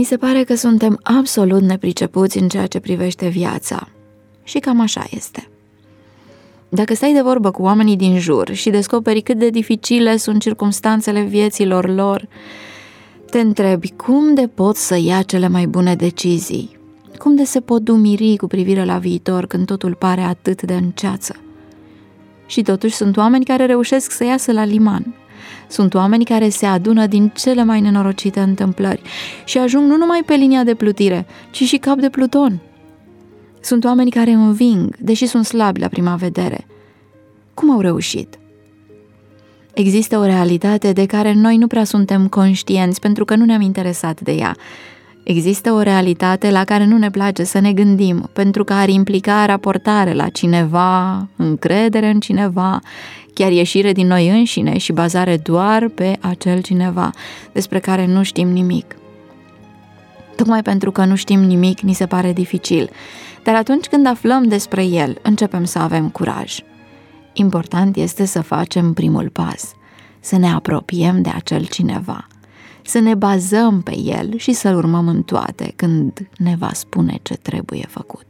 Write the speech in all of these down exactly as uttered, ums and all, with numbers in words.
Mi se pare că suntem absolut nepricepuți în ceea ce privește viața. Și cam așa este. Dacă stai de vorbă cu oamenii din jur și descoperi cât de dificile sunt circumstanțele vieților lor, te întrebi cum de pot să ia cele mai bune decizii, cum de se pot dumiri cu privire la viitor când totul pare atât de în ceață. Și totuși sunt oameni care reușesc să iasă la liman. Sunt oameni care se adună din cele mai nenorocite întâmplări și ajung nu numai pe linia de plutire, ci și cap de pluton. Sunt oameni care înving, deși sunt slabi la prima vedere. Cum au reușit? Există o realitate de care noi nu prea suntem conștienți pentru că nu ne-am interesat de ea. Există o realitate la care nu ne place să ne gândim pentru că ar implica raportare la cineva, încredere în cineva, chiar ieșire din noi înșine și bazare doar pe acel cineva despre care nu știm nimic. Tocmai pentru că nu știm nimic, ni se pare dificil, dar atunci când aflăm despre el, începem să avem curaj. Important este să facem primul pas, să ne apropiem de acel cineva, să ne bazăm pe el și să-l urmăm în toate când ne va spune ce trebuie făcut.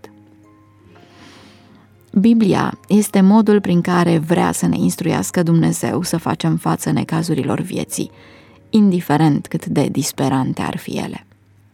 Biblia este modul prin care vrea să ne instruiască Dumnezeu să facem față necazurilor vieții, indiferent cât de disperante ar fi ele.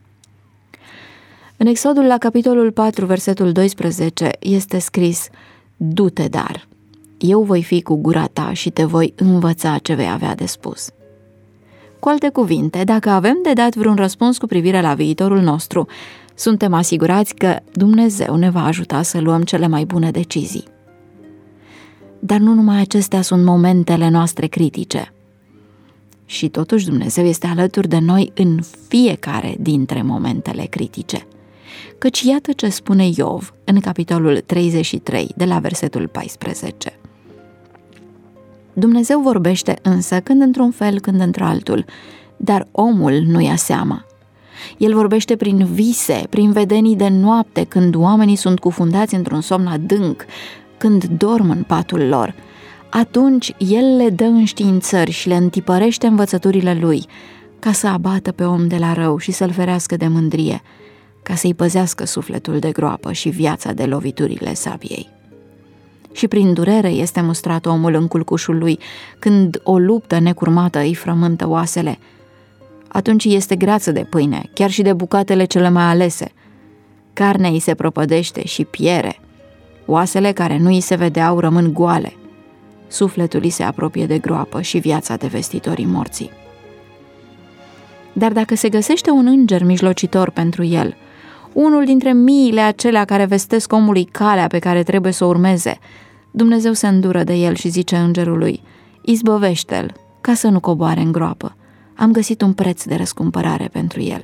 În Exodul la capitolul patru, versetul doisprezece, este scris: du-te dar, eu voi fi cu gura ta și te voi învăța ce vei avea de spus. Cu alte cuvinte, dacă avem de dat vreun răspuns cu privire la viitorul nostru, suntem asigurați că Dumnezeu ne va ajuta să luăm cele mai bune decizii. Dar nu numai acestea sunt momentele noastre critice. Și totuși Dumnezeu este alături de noi în fiecare dintre momentele critice. Căci iată ce spune Iov în capitolul treizeci și trei, de la versetul paisprezece. Dumnezeu vorbește însă când într-un fel, când într-altul, dar omul nu ia seama. El vorbește prin vise, prin vedenii de noapte, când oamenii sunt cufundați într-un somn adânc, când dorm în patul lor. Atunci El le dă înștiințări și le întipărește învățăturile Lui, ca să abată pe om de la rău și să-l ferească de mândrie, ca să-i păzească sufletul de groapă și viața de loviturile sabiei. Și prin durere este mustrat omul în culcușul lui, când o luptă necurmată îi frământă oasele. Atunci este greață de pâine, chiar și de bucatele cele mai alese. Carnea îi se propădește și piere. Oasele care nu îi se vedeau rămân goale. Sufletul îi se apropie de groapă și viața de vestitorii morții. Dar dacă se găsește un înger mijlocitor pentru el, unul dintre miile acelea care vestesc omului calea pe care trebuie să o urmeze, Dumnezeu se îndură de el și zice îngerului: izbăvește-l, ca să nu coboare în groapă. Am găsit un preț de răscumpărare pentru el.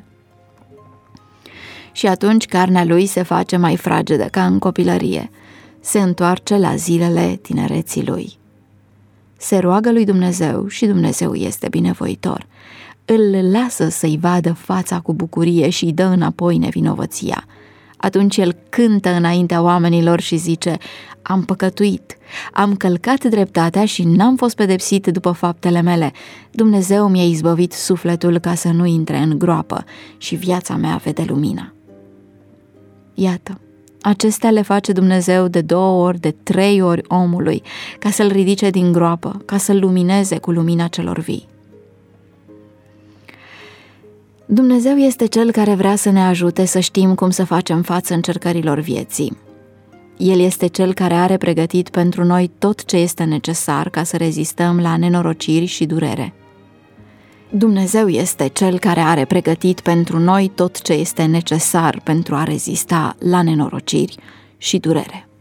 Și atunci carnea lui se face mai fragedă ca în copilărie, se întoarce la zilele tinereții lui. Se roagă lui Dumnezeu și Dumnezeu este binevoitor. Îl lasă să-i vadă fața cu bucurie și îi dă înapoi nevinovăția. Atunci el cântă înaintea oamenilor și zice: am păcătuit, am călcat dreptatea și n-am fost pedepsit după faptele mele. Dumnezeu mi-a izbăvit sufletul ca să nu intre în groapă și viața mea vede lumina. Iată, acestea le face Dumnezeu de două ori, de trei ori omului, ca să-l ridice din groapă, ca să-l lumineze cu lumina celor vii. Dumnezeu este Cel care vrea să ne ajute să știm cum să facem față încercărilor vieții. El este Cel care are pregătit pentru noi tot ce este necesar ca să rezistăm la nenorociri și durere. Dumnezeu este Cel care are pregătit pentru noi tot ce este necesar pentru a rezista la nenorociri și durere.